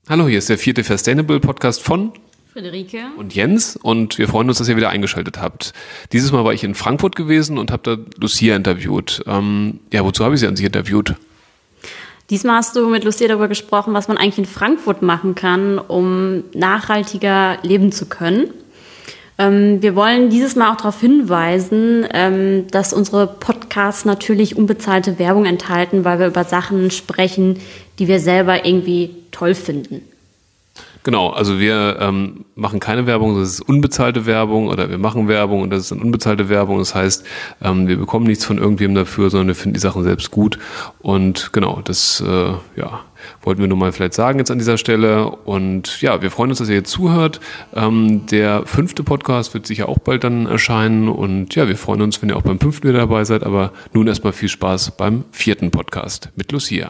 Hallo, hier ist der 4. Fastainable Podcast von Friederike und Jens und wir freuen uns, dass ihr wieder eingeschaltet habt. Dieses Mal war ich in Frankfurt gewesen und habe da Lucia interviewt. Wozu habe ich sie an sich interviewt? Diesmal hast du mit Lucia darüber gesprochen, was man eigentlich in Frankfurt machen kann, um nachhaltiger leben zu können. Wir wollen dieses Mal auch darauf hinweisen, dass unsere Podcasts natürlich unbezahlte Werbung enthalten, weil wir über Sachen sprechen, die wir selber irgendwie toll finden. Genau, also wir machen keine Werbung, das ist unbezahlte Werbung oder wir machen Werbung und das ist dann unbezahlte Werbung. Das heißt, wir bekommen nichts von irgendwem dafür, sondern wir finden die Sachen selbst gut. Und genau, das wollten wir nur mal vielleicht sagen jetzt an dieser Stelle. Und ja, wir freuen uns, dass ihr jetzt zuhört. Der 5. Podcast wird sicher auch bald dann erscheinen. Und ja, wir freuen uns, wenn ihr auch beim 5. wieder dabei seid. Aber nun erstmal viel Spaß beim 4. Podcast mit Lucia.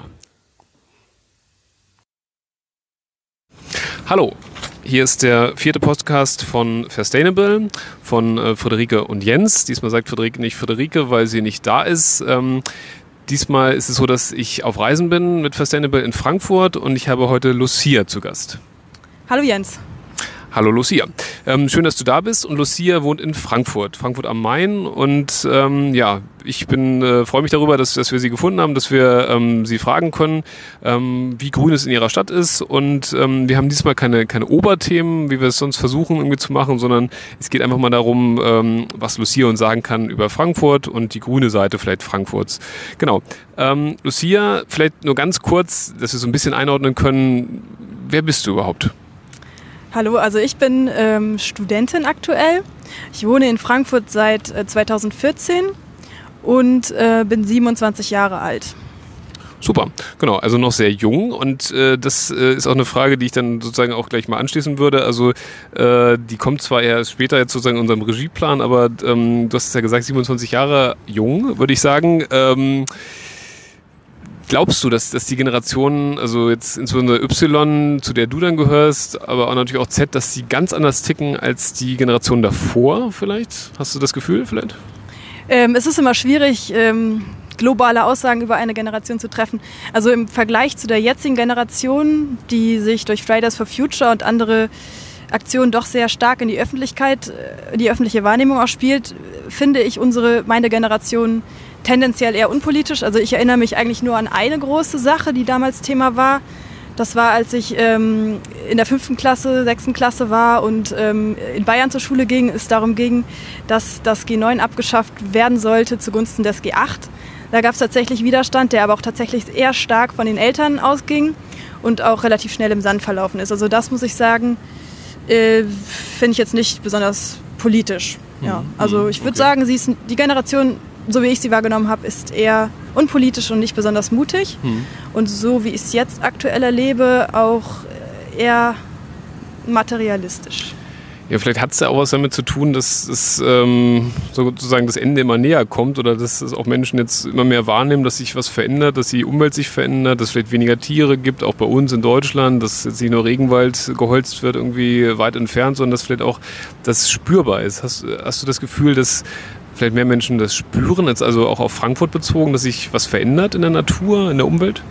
Hallo, hier ist der 4. Podcast von Fastainable, von Friederike und Jens. Diesmal sagt Friederike nicht Friederike, weil sie nicht da ist. Diesmal ist es so, dass ich auf Reisen bin mit Fastainable in Frankfurt und ich habe heute Lucia zu Gast. Hallo Jens. Hallo Lucia. Schön, dass du da bist und Lucia wohnt in Frankfurt am Main und ich freue mich darüber, dass wir sie gefunden haben, dass wir sie fragen können, wie grün es in ihrer Stadt ist und wir haben diesmal keine Oberthemen, wie wir es sonst versuchen irgendwie zu machen, sondern es geht einfach mal darum, was Lucia uns sagen kann über Frankfurt und die grüne Seite vielleicht Frankfurts. Genau. Lucia, vielleicht nur ganz kurz, dass wir so ein bisschen einordnen können, wer bist du überhaupt? Hallo, also ich bin Studentin aktuell. Ich wohne in Frankfurt seit 2014 und bin 27 Jahre alt. Super, genau, also noch sehr jung und das ist auch eine Frage, die ich dann sozusagen auch gleich mal anschließen würde. Also die kommt zwar eher später jetzt sozusagen in unserem Regieplan, aber du hast es ja gesagt, 27 Jahre jung, würde ich sagen. Glaubst du, dass die Generationen, also jetzt insbesondere Y, zu der du dann gehörst, aber auch natürlich auch Z, dass die ganz anders ticken als die Generation davor vielleicht? Hast du das Gefühl vielleicht? Es ist immer schwierig, globale Aussagen über eine Generation zu treffen. Also im Vergleich zu der jetzigen Generation, die sich durch Fridays for Future und andere Aktionen doch sehr stark in die Öffentlichkeit, die öffentliche Wahrnehmung auch spielt, finde ich meine Generation tendenziell eher unpolitisch. Also ich erinnere mich eigentlich nur an eine große Sache, die damals Thema war. Das war, als ich in der 5. Klasse, 6. Klasse war und in Bayern zur Schule ging, es darum ging, dass das G9 abgeschafft werden sollte zugunsten des G8. Da gab es tatsächlich Widerstand, der aber auch tatsächlich eher stark von den Eltern ausging und auch relativ schnell im Sand verlaufen ist. Also das muss ich sagen, finde ich jetzt nicht besonders politisch. Ja. Also ich würde sagen, die Generation, so wie ich sie wahrgenommen habe, ist eher unpolitisch und nicht besonders mutig. Und so wie ich es jetzt aktuell erlebe, auch eher materialistisch. Ja, vielleicht hat es ja auch was damit zu tun, dass es sozusagen das Ende immer näher kommt oder dass es auch Menschen jetzt immer mehr wahrnehmen, dass sich was verändert, dass die Umwelt sich verändert, dass es vielleicht weniger Tiere gibt, auch bei uns in Deutschland, dass jetzt nicht nur Regenwald geholzt wird irgendwie weit entfernt, sondern dass vielleicht auch das spürbar ist. Hast du das Gefühl, dass vielleicht mehr Menschen das spüren, jetzt also auch auf Frankfurt bezogen, dass sich was verändert in der Natur, in der Umwelt?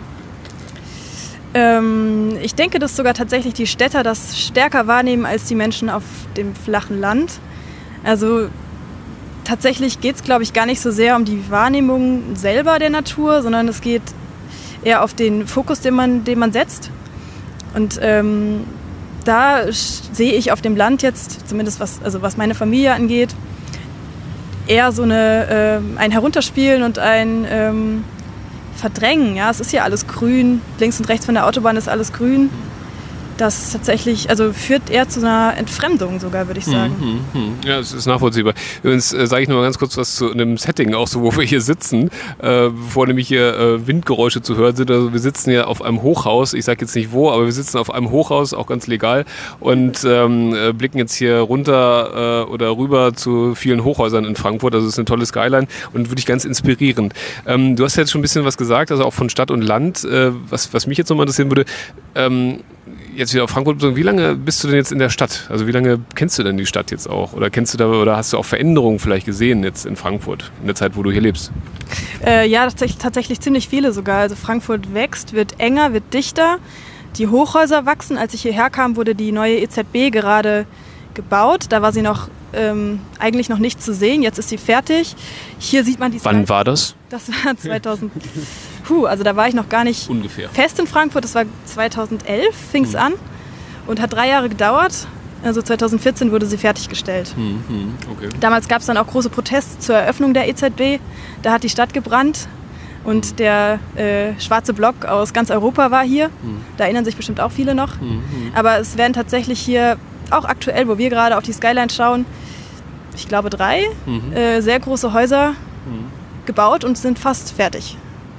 Ich denke, dass sogar tatsächlich die Städter das stärker wahrnehmen als die Menschen auf dem flachen Land. Also tatsächlich geht es, glaube ich, gar nicht so sehr um die Wahrnehmung selber der Natur, sondern es geht eher auf den Fokus, den man setzt. Und da sehe ich auf dem Land jetzt, zumindest was meine Familie angeht, eher so ein Herunterspielen und ein Verdrängen. Ja, es ist ja alles grün, links und rechts von der Autobahn ist alles grün. Das tatsächlich, führt eher zu einer Entfremdung sogar, würde ich sagen. Ja, es ist nachvollziehbar. Übrigens sage ich noch mal ganz kurz was zu einem Setting, auch so, wo wir hier sitzen, bevor nämlich hier Windgeräusche zu hören sind. Also wir sitzen ja auf einem Hochhaus, ich sage jetzt nicht wo, aber wir sitzen auf einem Hochhaus, auch ganz legal, und blicken jetzt hier runter oder rüber zu vielen Hochhäusern in Frankfurt. Also es ist eine tolle Skyline und wirklich ganz inspirierend. Du hast jetzt schon ein bisschen was gesagt, also auch von Stadt und Land, was mich jetzt nochmal interessieren würde. Jetzt wieder auf Frankfurt bezogen, wie lange bist du denn jetzt in der Stadt? Also wie lange kennst du denn die Stadt jetzt auch? Oder hast du auch Veränderungen vielleicht gesehen jetzt in Frankfurt, in der Zeit, wo du hier lebst? Ja, tatsächlich ziemlich viele sogar. Also Frankfurt wächst, wird enger, wird dichter. die Hochhäuser wachsen. Als ich hierher kam, wurde die neue EZB gerade gebaut. Da war sie noch eigentlich noch nicht zu sehen. Jetzt ist sie fertig. Hier sieht man die Wann war das? Das war 2000. Also da war ich noch gar nicht ungefähr fest in Frankfurt. Das war 2011, fing es an und hat 3 Jahre gedauert. Also 2014 wurde sie fertiggestellt. Okay. Damals gab es dann auch große Proteste zur Eröffnung der EZB. Da hat die Stadt gebrannt und der schwarze Block aus ganz Europa war hier. Da erinnern sich bestimmt auch viele noch. Aber es werden tatsächlich hier, auch aktuell, wo wir gerade auf die Skyline schauen, ich glaube 3 sehr große Häuser gebaut und sind fast fertig.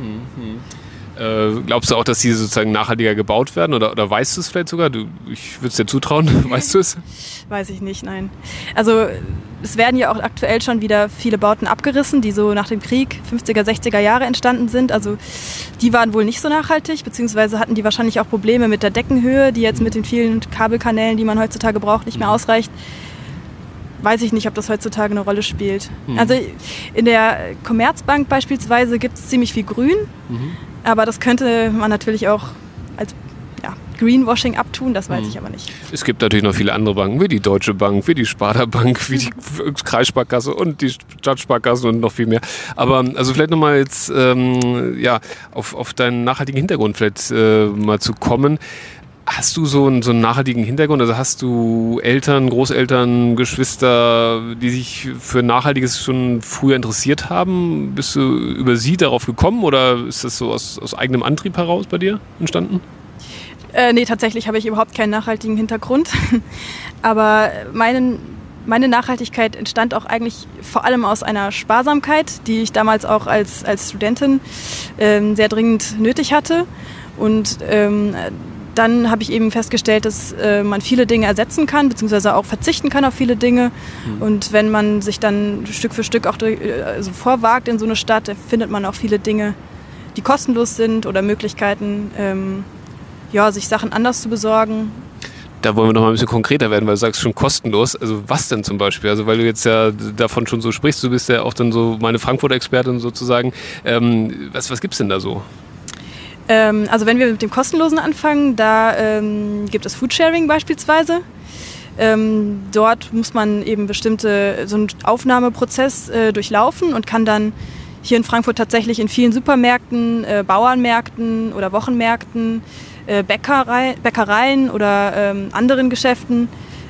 Glaubst du auch, dass die sozusagen nachhaltiger gebaut werden oder weißt du es vielleicht sogar? Ich würde es dir zutrauen, weißt du es? Weiß ich nicht, nein. Also es werden ja auch aktuell schon wieder viele Bauten abgerissen, die so nach dem Krieg 50er, 60er Jahre entstanden sind. Also die waren wohl nicht so nachhaltig, beziehungsweise hatten die wahrscheinlich auch Probleme mit der Deckenhöhe, die jetzt mit den vielen Kabelkanälen, die man heutzutage braucht, nicht mehr ausreicht. Weiß ich nicht, ob das heutzutage eine Rolle spielt. Also in der Commerzbank beispielsweise gibt es ziemlich viel Grün, aber das könnte man natürlich auch als Greenwashing abtun, das weiß ich aber nicht. Es gibt natürlich noch viele andere Banken, wie die Deutsche Bank, wie die Sparda Bank, wie die Kreissparkasse und die Stadtsparkasse und noch viel mehr. Aber also vielleicht nochmal jetzt auf deinen nachhaltigen Hintergrund vielleicht mal zu kommen. Hast du so einen nachhaltigen Hintergrund? Also hast du Eltern, Großeltern, Geschwister, die sich für Nachhaltiges schon früher interessiert haben? Bist du über sie darauf gekommen oder ist das so aus eigenem Antrieb heraus bei dir entstanden? Nee, tatsächlich habe ich überhaupt keinen nachhaltigen Hintergrund. Aber meine Nachhaltigkeit entstand auch eigentlich vor allem aus einer Sparsamkeit, die ich damals auch als Studentin sehr dringend nötig hatte. Und dann habe ich eben festgestellt, dass man viele Dinge ersetzen kann, beziehungsweise auch verzichten kann auf viele Dinge. Und wenn man sich dann Stück für Stück auch vorwagt in so eine Stadt, findet man auch viele Dinge, die kostenlos sind oder Möglichkeiten, sich Sachen anders zu besorgen. Da wollen wir noch mal ein bisschen konkreter werden, weil du sagst schon kostenlos. Also was denn zum Beispiel? Also weil du jetzt ja davon schon so sprichst, du bist ja auch dann so meine Frankfurt-Expertin sozusagen. Was gibt's denn da so? Also wenn wir mit dem Kostenlosen anfangen, da gibt es Foodsharing beispielsweise. Dort muss man eben so einen Aufnahmeprozess durchlaufen und kann dann hier in Frankfurt tatsächlich in vielen Supermärkten, Bauernmärkten oder Wochenmärkten, Bäckereien oder anderen Geschäften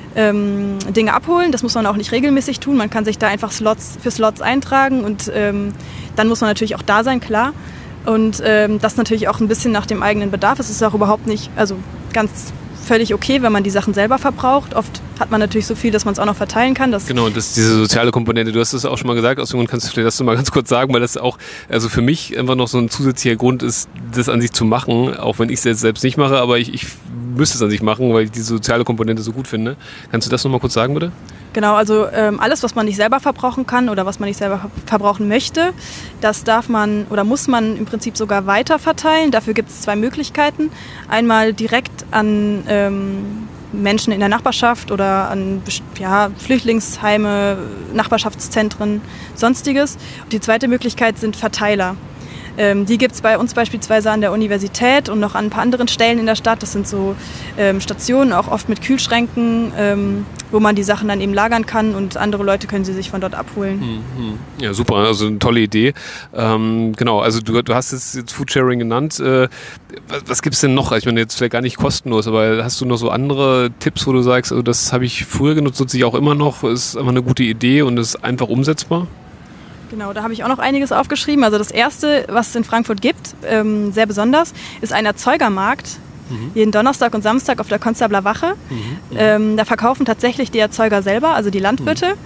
Dinge abholen. Das muss man auch nicht regelmäßig tun. Man kann sich da einfach für Slots eintragen und dann muss man natürlich auch da sein, klar. Und das natürlich auch ein bisschen nach dem eigenen Bedarf. Es ist auch überhaupt nicht, also ganz völlig okay, wenn man die Sachen selber verbraucht. Oft hat man natürlich so viel, dass man es auch noch verteilen kann. Genau, und diese soziale Komponente, du hast es auch schon mal gesagt, aus dem Grund kannst du vielleicht das mal ganz kurz sagen, weil das auch, also für mich einfach noch so ein zusätzlicher Grund ist, das an sich zu machen, auch wenn ich es selbst nicht mache, aber ich müsste es an sich machen, weil ich diese soziale Komponente so gut finde. Kannst du das noch mal kurz sagen, bitte? Genau, also alles, was man nicht selber verbrauchen kann oder was man nicht selber verbrauchen möchte, das darf man oder muss man im Prinzip sogar weiter verteilen. Dafür gibt es 2 Möglichkeiten. Einmal direkt an Menschen in der Nachbarschaft oder an Flüchtlingsheime, Nachbarschaftszentren, Sonstiges. Und die zweite Möglichkeit sind Verteiler. Die gibt es bei uns beispielsweise an der Universität und noch an ein paar anderen Stellen in der Stadt. Das sind so Stationen, auch oft mit Kühlschränken, wo man die Sachen dann eben lagern kann und andere Leute können sie sich von dort abholen. Ja, super, also eine tolle Idee. Genau, also du hast es jetzt Foodsharing genannt. Was gibt es denn noch? Ich meine, jetzt vielleicht gar nicht kostenlos, aber hast du noch so andere Tipps, wo du sagst, also das habe ich früher genutzt, nutze ich auch immer noch, ist einfach eine gute Idee und ist einfach umsetzbar? Genau, da habe ich auch noch einiges aufgeschrieben. Also das Erste, was es in Frankfurt gibt, sehr besonders, ist ein Erzeugermarkt. Jeden Donnerstag und Samstag auf der Konstabler Wache. Da verkaufen tatsächlich die Erzeuger selber, also die Landwirte,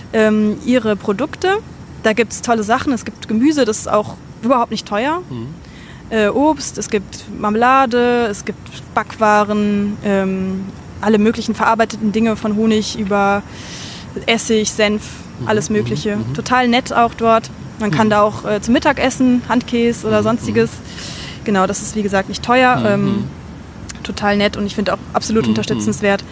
ihre Produkte. Da gibt es tolle Sachen. Es gibt Gemüse, das ist auch überhaupt nicht teuer. Obst, es gibt Marmelade, es gibt Backwaren, alle möglichen verarbeiteten Dinge von Honig über Essig, Senf, alles Mögliche. Total nett auch dort. Man kann da auch zum Mittagessen, Handkäse oder sonstiges. Genau, das ist wie gesagt nicht teuer. Total nett und ich finde auch absolut unterstützenswert.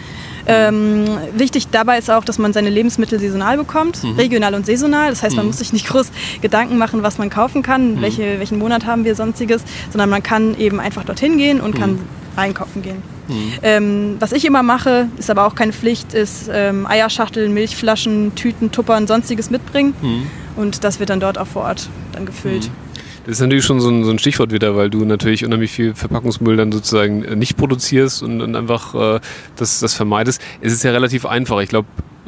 Wichtig dabei ist auch, dass man seine Lebensmittel saisonal bekommt, regional und saisonal. Das heißt, man muss sich nicht groß Gedanken machen, was man kaufen kann, welchen Monat haben wir sonstiges, sondern man kann eben einfach dorthin gehen und kann einkaufen gehen. Was ich immer mache, ist aber auch keine Pflicht, ist Eierschachteln, Milchflaschen, Tüten, Tuppern, sonstiges mitbringen. Und das wird dann dort auch vor Ort dann gefüllt. Das ist natürlich schon so ein Stichwort wieder, weil du natürlich unheimlich viel Verpackungsmüll dann sozusagen nicht produzierst und einfach das vermeidest. Es ist ja relativ einfach. Ich glaube,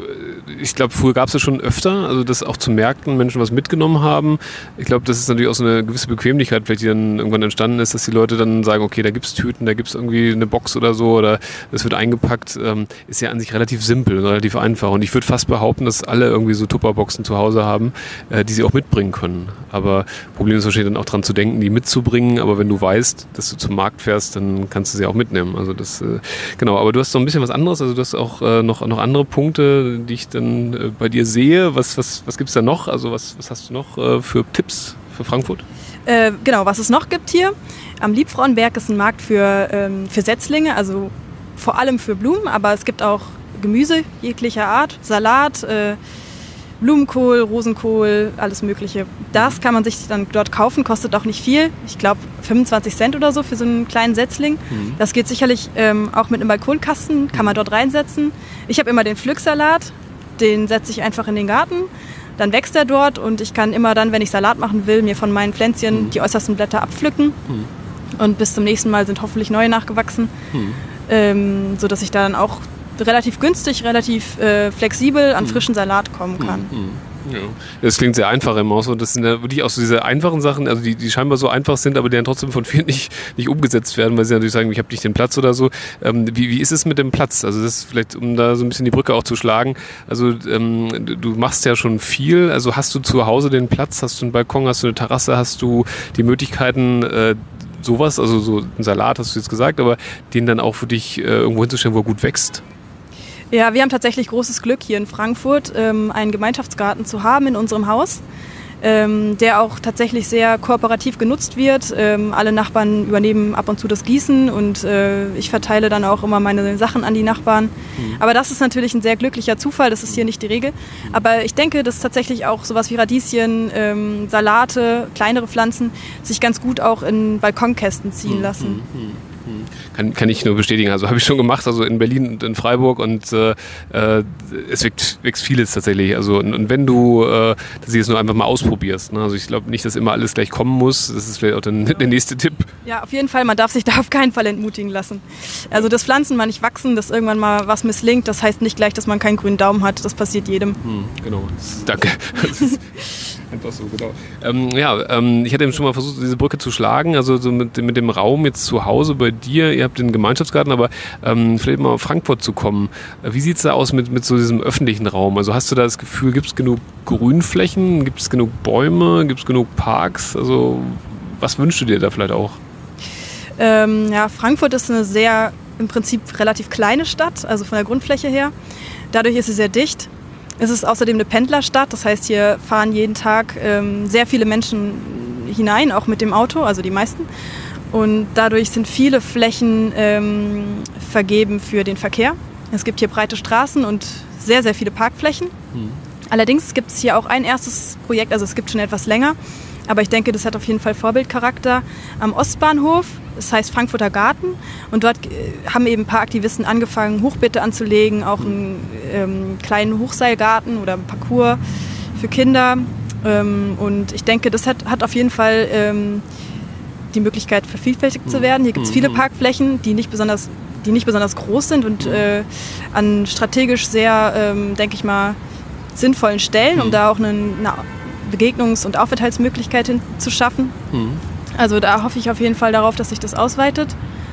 früher gab es das schon öfter, also dass auch zu Märkten Menschen was mitgenommen haben. Ich glaube, das ist natürlich auch so eine gewisse Bequemlichkeit, vielleicht die dann irgendwann entstanden ist, dass die Leute dann sagen, okay, da gibt es Tüten, da gibt es irgendwie eine Box oder so oder das wird eingepackt. Ist ja an sich relativ simpel und relativ einfach. Und ich würde fast behaupten, dass alle irgendwie so Tupperboxen zu Hause haben, die sie auch mitbringen können. Aber Problem ist wahrscheinlich dann auch dran zu denken, die mitzubringen. Aber wenn du weißt, dass du zum Markt fährst, dann kannst du sie auch mitnehmen. Also das, genau. Aber du hast noch ein bisschen was anderes. Also du hast auch noch andere Punkte, die ich dann bei dir sehe. Was gibt es da noch? Also was hast du noch für Tipps für Frankfurt? Genau, was es noch gibt hier. Am Liebfrauenberg ist ein Markt für Setzlinge, also vor allem für Blumen, aber es gibt auch Gemüse jeglicher Art, Salat, Blumenkohl, Rosenkohl, alles Mögliche. Das kann man sich dann dort kaufen, kostet auch nicht viel. Ich glaube 25 Cent oder so für so einen kleinen Setzling. Das geht sicherlich auch mit einem Balkonkasten, kann man dort reinsetzen. Ich habe immer den Pflücksalat, den setze ich einfach in den Garten. Dann wächst er dort und ich kann immer dann, wenn ich Salat machen will, mir von meinen Pflänzchen die äußersten Blätter abpflücken. Und bis zum nächsten Mal sind hoffentlich neue nachgewachsen, sodass ich dann auch relativ günstig, relativ flexibel an frischen Salat kommen kann. Ja. Das klingt sehr einfach im Haus und das sind ja wirklich auch so diese einfachen Sachen, also die scheinbar so einfach sind, aber die dann trotzdem von vielen nicht umgesetzt werden, weil sie natürlich sagen, ich habe nicht den Platz oder so. Wie ist es mit dem Platz? Also das ist vielleicht, um da so ein bisschen die Brücke auch zu schlagen, also du machst ja schon viel, also hast du zu Hause den Platz, hast du einen Balkon, hast du eine Terrasse, hast du die Möglichkeiten, sowas, also so einen Salat hast du jetzt gesagt, aber den dann auch für dich irgendwo hinzustellen, wo er gut wächst? Ja, wir haben tatsächlich großes Glück hier in Frankfurt, einen Gemeinschaftsgarten zu haben in unserem Haus, der auch tatsächlich sehr kooperativ genutzt wird. Alle Nachbarn übernehmen ab und zu das Gießen und ich verteile dann auch immer meine Sachen an die Nachbarn. Aber das ist natürlich ein sehr glücklicher Zufall, das ist hier nicht die Regel. Aber ich denke, dass tatsächlich auch sowas wie Radieschen, Salate, kleinere Pflanzen sich ganz gut auch in Balkonkästen ziehen lassen. Kann ich nur bestätigen. Also habe ich schon gemacht, also in Berlin und in Freiburg und es wächst vieles tatsächlich. Also und wenn du das jetzt nur einfach mal ausprobierst. Ne? Also ich glaube nicht, dass immer alles gleich kommen muss. Das ist vielleicht auch dann der nächste Tipp. Ja, auf jeden Fall. Man darf sich da auf keinen Fall entmutigen lassen. Also dass Pflanzen mal nicht wachsen, dass irgendwann mal was misslingt, das heißt nicht gleich, dass man keinen grünen Daumen hat. Das passiert jedem. Genau. Danke. Das ist einfach so, genau. Ich hatte eben schon mal versucht, diese Brücke zu schlagen. Also so mit dem Raum jetzt zu Hause bei dir. Ihr habt den Gemeinschaftsgarten, aber vielleicht mal auf Frankfurt zu kommen. Wie sieht es da aus mit so diesem öffentlichen Raum? Also hast du da das Gefühl, gibt es genug Grünflächen? Gibt es genug Bäume? Gibt es genug Parks? Also was wünschst du dir da vielleicht auch? Frankfurt ist eine sehr, im Prinzip relativ kleine Stadt, also von der Grundfläche her. Dadurch ist sie sehr dicht. Es ist außerdem eine Pendlerstadt, das heißt, hier fahren jeden Tag sehr viele Menschen hinein, auch mit dem Auto, also die meisten. Und dadurch sind viele Flächen vergeben für den Verkehr. Es gibt hier breite Straßen und sehr, sehr viele Parkflächen. Allerdings gibt es hier auch ein erstes Projekt, also es gibt schon etwas länger, aber ich denke, das hat auf jeden Fall Vorbildcharakter am Ostbahnhof. Das heißt Frankfurter Garten und dort haben eben ein paar Aktivisten angefangen, Hochbeete anzulegen, auch einen kleinen Hochseilgarten oder einen Parcours für Kinder. Und ich denke, das hat auf jeden Fall die Möglichkeit, vervielfältigt zu werden. Hier gibt es viele Parkflächen, die nicht besonders groß sind und an strategisch sehr, denke ich mal, sinnvollen Stellen, um da auch eine Begegnungs- und Aufenthaltsmöglichkeit zu schaffen. Also da hoffe ich auf jeden Fall darauf, dass sich das ausweitet.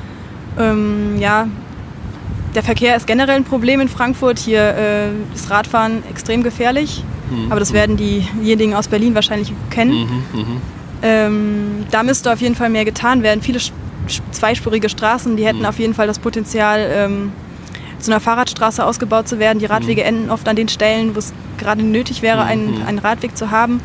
Der Verkehr ist generell ein Problem in Frankfurt. Hier ist Radfahren extrem gefährlich, aber das werden diejenigen aus Berlin wahrscheinlich kennen. Da müsste auf jeden Fall mehr getan werden. Viele zweispurige Straßen, die hätten auf jeden Fall das Potenzial, zu einer Fahrradstraße ausgebaut zu werden. Die Radwege enden oft an den Stellen, wo es gerade nötig wäre, einen Radweg zu haben.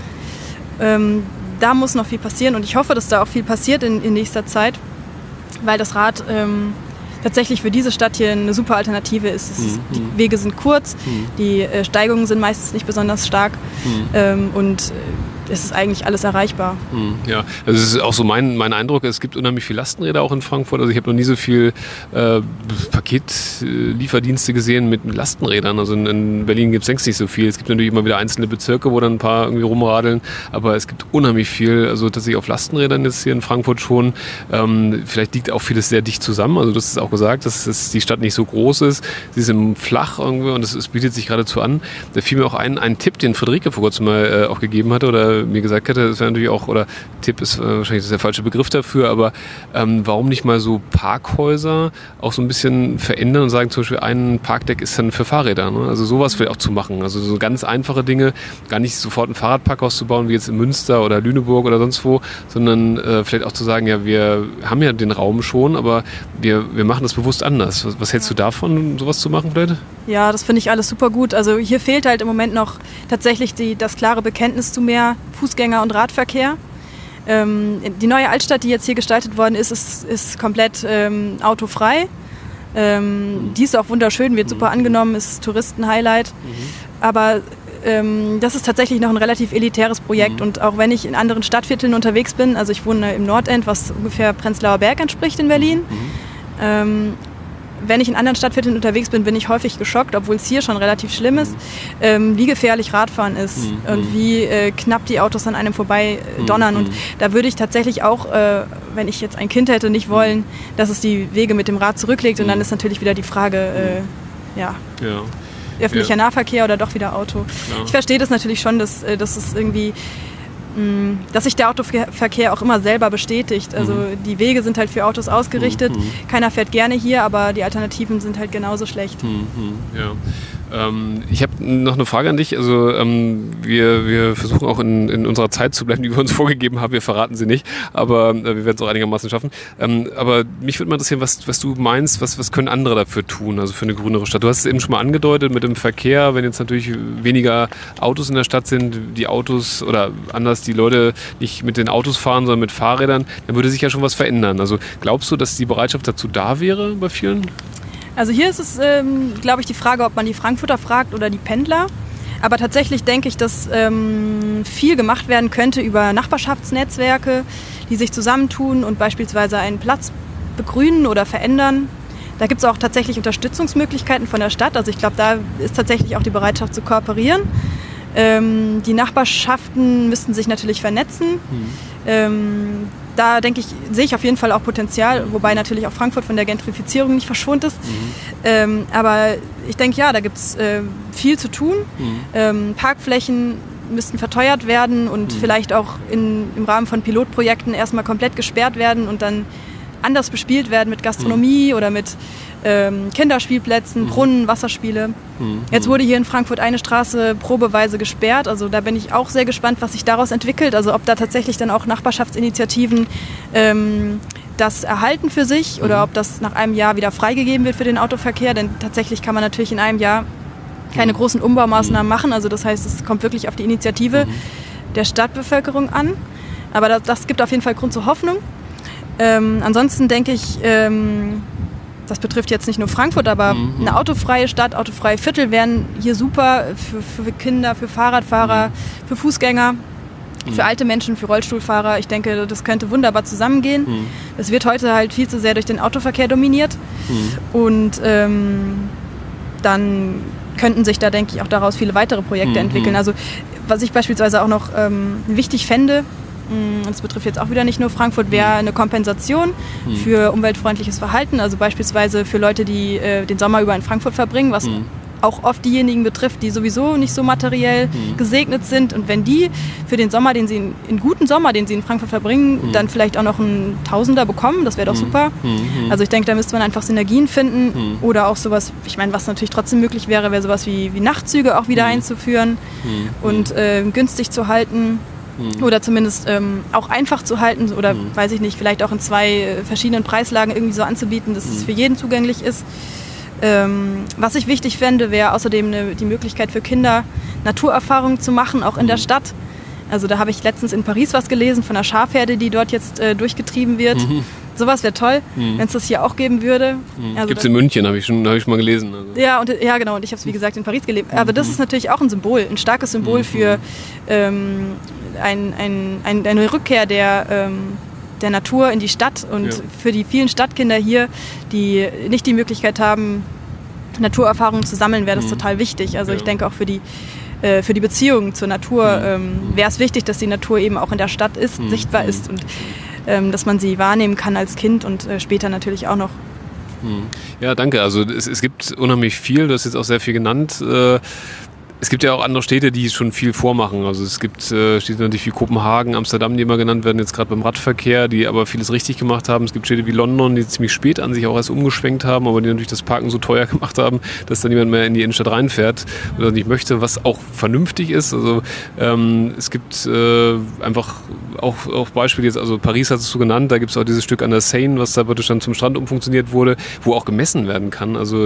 Da muss noch viel passieren und ich hoffe, dass da auch viel passiert in nächster Zeit, weil das Rad tatsächlich für diese Stadt hier eine super Alternative ist. Die Wege sind kurz, die Steigungen sind meistens nicht besonders stark und ist eigentlich alles erreichbar. Ja, also es ist auch so mein Eindruck, es gibt unheimlich viele Lastenräder auch in Frankfurt. Also ich habe noch nie so viel Paketlieferdienste gesehen mit Lastenrädern. Also in Berlin gibt es längst nicht so viel. Es gibt natürlich immer wieder einzelne Bezirke, wo dann ein paar irgendwie rumradeln, aber es gibt unheimlich viel, also tatsächlich auf Lastenrädern jetzt hier in Frankfurt schon. Vielleicht liegt auch vieles sehr dicht zusammen. Also du hast es auch gesagt, dass die Stadt nicht so groß ist. Sie ist im Flach irgendwie und es bietet sich geradezu an. Da fiel mir auch ein Tipp, den Friederike vor kurzem mal auch gegeben hatte oder mir gesagt hatte, das wäre natürlich auch, oder Tipp ist wahrscheinlich der falsche Begriff dafür, aber warum nicht mal so Parkhäuser auch so ein bisschen verändern und sagen, zum Beispiel ein Parkdeck ist dann für Fahrräder, ne? Also sowas vielleicht auch zu machen. Also so ganz einfache Dinge, gar nicht sofort ein Fahrradparkhaus zu bauen, wie jetzt in Münster oder Lüneburg oder sonst wo, sondern vielleicht auch zu sagen, ja, wir haben ja den Raum schon, aber wir machen das bewusst anders. Was hältst du davon, sowas zu machen vielleicht? Ja, das finde ich alles super gut. Also hier fehlt halt im Moment noch tatsächlich das klare Bekenntnis zu mehr Fußgänger- und Radverkehr. Die neue Altstadt, die jetzt hier gestaltet worden ist komplett autofrei. Die ist auch wunderschön, wird super angenommen, ist Touristen-Highlight. Aber das ist tatsächlich noch ein relativ elitäres Projekt. Und auch wenn ich in anderen Stadtvierteln unterwegs bin, also ich wohne im Nordend, was ungefähr Prenzlauer Berg entspricht in Berlin, wenn ich in anderen Stadtvierteln unterwegs bin, bin ich häufig geschockt, obwohl es hier schon relativ schlimm ist, wie gefährlich Radfahren ist und wie knapp die Autos an einem vorbei donnern. Und da würde ich tatsächlich auch, wenn ich jetzt ein Kind hätte, nicht wollen, dass es die Wege mit dem Rad zurücklegt. Und dann ist natürlich wieder die Frage, öffentlicher Nahverkehr oder doch wieder Auto. Ja. Ich verstehe das natürlich schon, dass es irgendwie, dass sich der Autoverkehr auch immer selber bestätigt. Also die Wege sind halt für Autos ausgerichtet. Keiner fährt gerne hier, aber die Alternativen sind halt genauso schlecht. Ja. Ich habe noch eine Frage an dich. Also wir versuchen auch in unserer Zeit zu bleiben, die wir uns vorgegeben haben. Wir verraten sie nicht, aber wir werden es auch einigermaßen schaffen. Aber mich würde mal interessieren, was du meinst, was können andere dafür tun, also für eine grünere Stadt? Du hast es eben schon mal angedeutet mit dem Verkehr, wenn jetzt natürlich weniger Autos in der Stadt sind, die Autos oder anders die Leute nicht mit den Autos fahren, sondern mit Fahrrädern, dann würde sich ja schon was verändern. Also glaubst du, dass die Bereitschaft dazu da wäre bei vielen? Also hier ist es, glaube ich, die Frage, ob man die Frankfurter fragt oder die Pendler. Aber tatsächlich denke ich, dass viel gemacht werden könnte über Nachbarschaftsnetzwerke, die sich zusammentun und beispielsweise einen Platz begrünen oder verändern. Da gibt es auch tatsächlich Unterstützungsmöglichkeiten von der Stadt. Also ich glaube, da ist tatsächlich auch die Bereitschaft zu kooperieren. Die Nachbarschaften müssten sich natürlich vernetzen. Da denke ich, sehe ich auf jeden Fall auch Potenzial, wobei natürlich auch Frankfurt von der Gentrifizierung nicht verschont ist. Aber ich denke, ja, da gibt es viel zu tun. Parkflächen müssten verteuert werden und vielleicht auch im Rahmen von Pilotprojekten erstmal komplett gesperrt werden und dann anders bespielt werden mit Gastronomie oder mit Kinderspielplätzen, Brunnen, Wasserspiele. Jetzt wurde hier in Frankfurt eine Straße probeweise gesperrt. Also da bin ich auch sehr gespannt, was sich daraus entwickelt. Also ob da tatsächlich dann auch Nachbarschaftsinitiativen das erhalten für sich oder ob das nach einem Jahr wieder freigegeben wird für den Autoverkehr. Denn tatsächlich kann man natürlich in einem Jahr keine großen Umbaumaßnahmen machen. Also das heißt, es kommt wirklich auf die Initiative der Stadtbevölkerung an. Aber das gibt auf jeden Fall Grund zur Hoffnung. Ansonsten denke ich, das betrifft jetzt nicht nur Frankfurt, aber eine autofreie Stadt, autofreie Viertel wären hier super für Kinder, für Fahrradfahrer, für Fußgänger, für alte Menschen, für Rollstuhlfahrer. Ich denke, das könnte wunderbar zusammengehen. Es wird heute halt viel zu sehr durch den Autoverkehr dominiert. Und dann könnten sich da, denke ich, auch daraus viele weitere Projekte entwickeln. Also was ich beispielsweise auch noch wichtig fände, das betrifft jetzt auch wieder nicht nur Frankfurt, wäre eine Kompensation für umweltfreundliches Verhalten, also beispielsweise für Leute, die den Sommer über in Frankfurt verbringen, was auch oft diejenigen betrifft, die sowieso nicht so materiell gesegnet sind. Und wenn die für den Sommer, den sie in guten Sommer, den sie in Frankfurt verbringen, dann vielleicht auch noch einen Tausender bekommen, das wäre doch super. Also ich denke, da müsste man einfach Synergien finden oder auch sowas, ich meine, was natürlich trotzdem möglich wäre, wäre sowas wie Nachtzüge auch wieder einzuführen und günstig zu halten. Oder zumindest auch einfach zu halten oder, weiß ich nicht, vielleicht auch in 2 verschiedenen Preislagen irgendwie so anzubieten, dass es für jeden zugänglich ist. Was ich wichtig fände, wäre außerdem die Möglichkeit für Kinder, Naturerfahrungen zu machen, auch in der Stadt. Also da habe ich letztens in Paris was gelesen von einer Schafherde, die dort jetzt durchgetrieben wird. sowas wäre toll, wenn es das hier auch geben würde. Also gibt es in München, habe ich schon mal gelesen. Also. Ja, genau, und ich habe es wie gesagt in Paris gelebt. Aber das ist natürlich auch ein Symbol, ein starkes Symbol für eine Rückkehr der Natur in die Stadt und für die vielen Stadtkinder hier, die nicht die Möglichkeit haben, Naturerfahrungen zu sammeln, wäre das total wichtig. Also ich denke auch für die Beziehung zur Natur wäre es wichtig, dass die Natur eben auch in der Stadt ist, sichtbar ist und dass man sie wahrnehmen kann als Kind und später natürlich auch noch. Ja, danke. Also es gibt unheimlich viel, du hast jetzt auch sehr viel genannt. Es gibt ja auch andere Städte, die schon viel vormachen. Also es gibt Städte natürlich wie Kopenhagen, Amsterdam, die immer genannt werden, jetzt gerade beim Radverkehr, die aber vieles richtig gemacht haben. Es gibt Städte wie London, die ziemlich spät an sich auch erst umgeschwenkt haben, aber die natürlich das Parken so teuer gemacht haben, dass da niemand mehr in die Innenstadt reinfährt oder nicht möchte, was auch vernünftig ist. Also es gibt einfach auch Beispiele jetzt, also Paris hast du genannt, da gibt es auch dieses Stück an der Seine, was da praktisch dann zum Strand umfunktioniert wurde, wo auch gemessen werden kann, also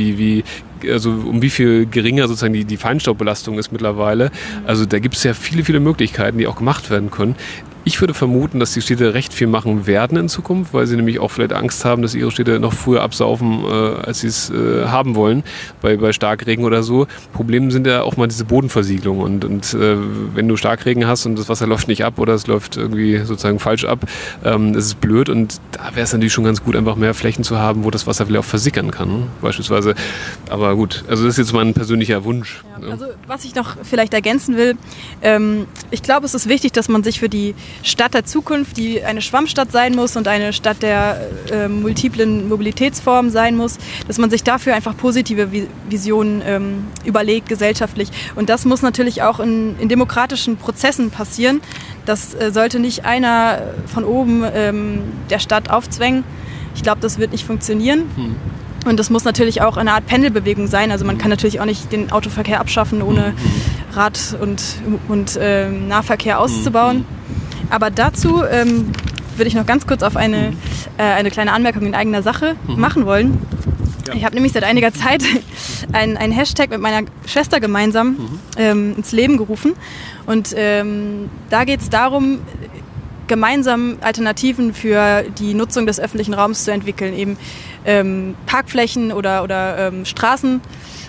um wie viel geringer sozusagen die Feinstaubbelastung ist mittlerweile. Also da gibt es ja viele, viele Möglichkeiten, die auch gemacht werden können. Ich würde vermuten, dass die Städte recht viel machen werden in Zukunft, weil sie nämlich auch vielleicht Angst haben, dass ihre Städte noch früher absaufen, als sie es haben wollen, bei Starkregen oder so. Problem sind ja auch mal diese Bodenversiegelung und wenn du Starkregen hast und das Wasser läuft nicht ab oder es läuft irgendwie sozusagen falsch ab, das ist blöd und da wäre es natürlich schon ganz gut, einfach mehr Flächen zu haben, wo das Wasser vielleicht auch versickern kann, beispielsweise. Aber gut, also das ist jetzt mein persönlicher Wunsch. Ja, also was ich noch vielleicht ergänzen will, ich glaube, es ist wichtig, dass man sich für die Stadt der Zukunft, die eine Schwammstadt sein muss und eine Stadt der multiplen Mobilitätsformen sein muss, dass man sich dafür einfach positive Visionen überlegt, gesellschaftlich. Und das muss natürlich auch in demokratischen Prozessen passieren. Das sollte nicht einer von oben der Stadt aufzwängen. Ich glaube, das wird nicht funktionieren. Und das muss natürlich auch eine Art Pendelbewegung sein. Also man kann natürlich auch nicht den Autoverkehr abschaffen, ohne Rad- und Nahverkehr auszubauen. Aber dazu würde ich noch ganz kurz auf eine kleine Anmerkung in eigener Sache machen wollen. Ja. Ich habe nämlich seit einiger Zeit einen Hashtag mit meiner Schwester gemeinsam ins Leben gerufen. Und da geht es darum, gemeinsam Alternativen für die Nutzung des öffentlichen Raums zu entwickeln. Eben Parkflächen oder Straßen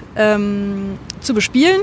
zu bespielen.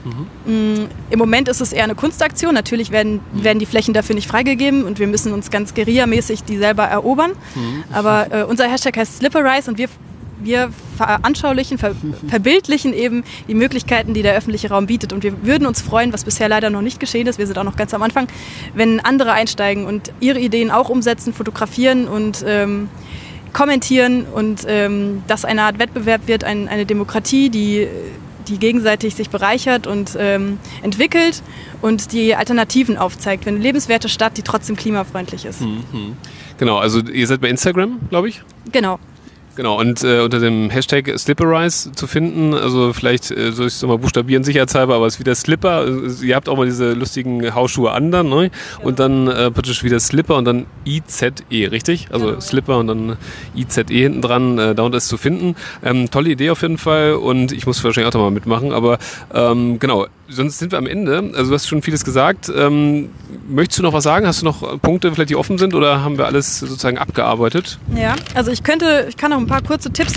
Im Moment ist es eher eine Kunstaktion. Natürlich werden die Flächen dafür nicht freigegeben und wir müssen uns ganz guerillamäßig die selber erobern. Aber unser Hashtag heißt Slipperize und wir veranschaulichen, verbildlichen eben die Möglichkeiten, die der öffentliche Raum bietet. Und wir würden uns freuen, was bisher leider noch nicht geschehen ist, wir sind auch noch ganz am Anfang, wenn andere einsteigen und ihre Ideen auch umsetzen, fotografieren und kommentieren und das eine Art Wettbewerb wird, eine Demokratie, die gegenseitig sich bereichert und entwickelt und die Alternativen aufzeigt. Eine lebenswerte Stadt, die trotzdem klimafreundlich ist. Genau, also ihr seid bei Instagram, glaube ich? Genau. Genau, und unter dem Hashtag Slipperize zu finden, also vielleicht soll ich es nochmal buchstabieren, sicherheitshalber, aber es ist wieder Slipper, ihr habt auch mal diese lustigen Hausschuhe an dann, ne? Und dann praktisch wieder Slipper und dann IZE, richtig? Also genau. Slipper und dann IZE hinten dran, darunter ist zu finden. Tolle Idee auf jeden Fall und ich muss wahrscheinlich auch da mal mitmachen, aber genau, sonst sind wir am Ende, also du hast schon vieles gesagt. Möchtest du noch was sagen? Hast du noch Punkte, vielleicht die offen sind oder haben wir alles sozusagen abgearbeitet? Ja, also ich kann noch ein paar kurze Tipps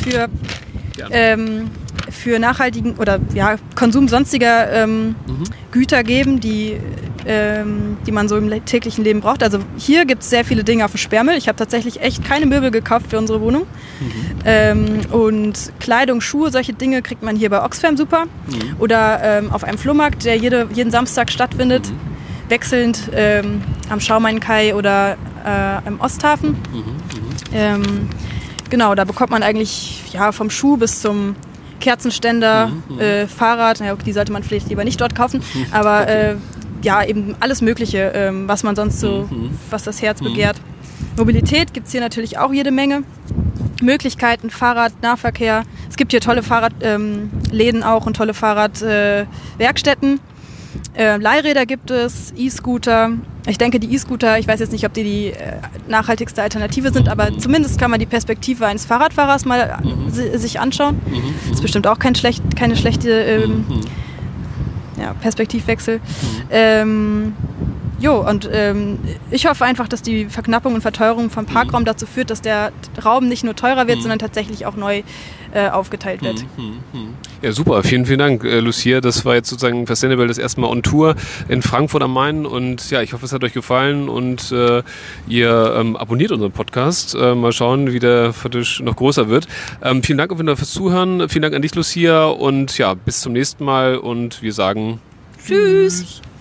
für nachhaltigen oder Konsum sonstiger Güter geben, die man so im täglichen Leben braucht. Also hier gibt es sehr viele Dinge auf dem Sperrmüll. Ich habe tatsächlich echt keine Möbel gekauft für unsere Wohnung. Und Kleidung, Schuhe, solche Dinge kriegt man hier bei Oxfam super. Oder auf einem Flohmarkt, der jeden Samstag stattfindet. Wechselnd am Schaumain-Kai oder im Osthafen. Genau, da bekommt man eigentlich vom Schuh bis zum Kerzenständer, Fahrrad, die sollte man vielleicht lieber nicht dort kaufen, aber eben alles Mögliche, was man sonst so, was das Herz begehrt. Mobilität gibt es hier natürlich auch jede Menge. Möglichkeiten, Fahrrad, Nahverkehr. Es gibt hier tolle Fahrradläden auch und tolle Fahrradwerkstätten. Leihräder gibt es, E-Scooter. Ich denke, die E-Scooter, ich weiß jetzt nicht, ob die nachhaltigste Alternative sind, aber zumindest kann man die Perspektive eines Fahrradfahrers mal sich anschauen. Das ist bestimmt auch keine schlechte Perspektivwechsel. Und ich hoffe einfach, dass die Verknappung und Verteuerung vom Parkraum dazu führt, dass der Raum nicht nur teurer wird, sondern tatsächlich auch neu aufgeteilt wird. Ja, super. Vielen, vielen Dank, Lucia. Das war jetzt sozusagen Fastainable das erste Mal on Tour in Frankfurt am Main. Und ja, ich hoffe, es hat euch gefallen und ihr abonniert unseren Podcast. Mal schauen, wie der Fetisch noch größer wird. Vielen Dank auf jeden Fall fürs Zuhören. Vielen Dank an dich, Lucia. Und ja, bis zum nächsten Mal. Und wir sagen Tschüss.